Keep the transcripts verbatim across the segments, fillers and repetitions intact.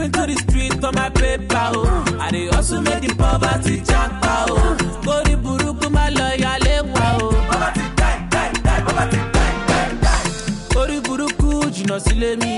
stepping to the street for my paper, oh. I dey also make the poverty japa, oh. Go the buruku my lawyer lewa, oh. Poverty die, die, die, poverty die, die, die. Go the buruku, jino sile mi.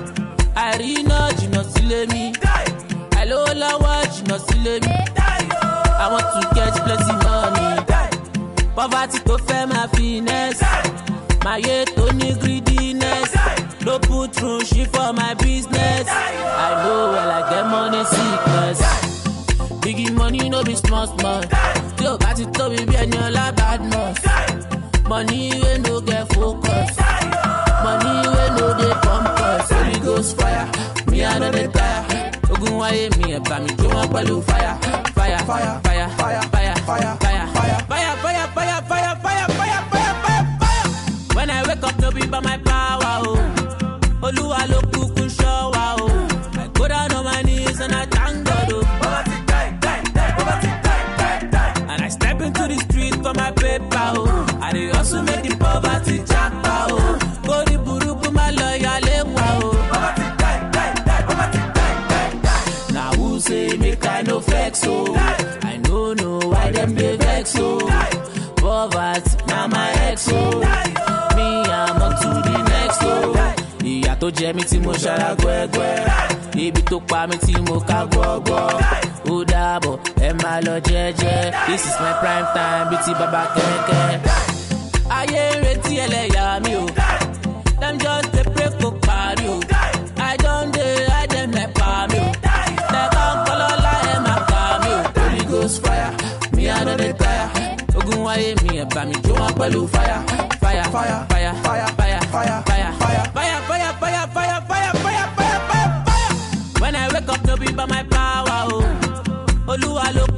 Arina, jino sile mi. Hello, lawa, jino sile mi. I want to get plenty money. Poverty to fair my finesse. My yet only greediness. No put through shit for my business. I know well I get money sickness. Biggie money no be small small. Still got it to be bien your la bad moss. Money we no get focus. Money we no dey pump us. Holy Ghost fire, me I know they tire. Ogun waye me eba mi jo wọn pẹ̀lú fire. Fire, fire, fire, fire, fire, fire, fire, fire, fire, fire, fire, fire, fire, fire, fire, fire. When I wake up, no be by my power, oh. Oluwa lo kuku showa, oh. I go down on my knees and I thank God, oh. Poverty die, die, die, poverty die, die, die. And I step into the street for my paper, oh. I dey also make the poverty japa, oh. Go the buruku my lawyer lewa, oh. Poverty die, die, die, poverty die, die, die. Now who say make I no flex, oh. I no know why them dey vex, oh. Poverty, now my ex, oh. I'm on to the next, oh. Ìyà tó jẹ mí tí mo ṣara gbẹ́gbẹ́. Ibi tó pa mí tí mo ká gbọ́gbọ́. Ó dàbọ̀, ẹ máa lọ jẹ́jẹ́. This is my prime time, bí ti bàbá kẹ̀kẹ́. Ayé ń retí ẹlẹ́yà mi o. Dem just dey pray kó parí o. I don dey hide dem like pa mi o. Lẹ́kọ̀ọ́ ń kọ́ lọ́la ẹ̀ máa pa mi o. Holy Ghost fire, me I no dey tire. Ogun wáyé mi ẹ̀ bá mi jó wọn pẹ̀lú fire. Fire, fire, fire, fire, fire, fire, fire, fire, fire, fire, fire, fire, fire, fire, fire, fire, fire. When I wake up, no be by my power, oh. Oluwa lo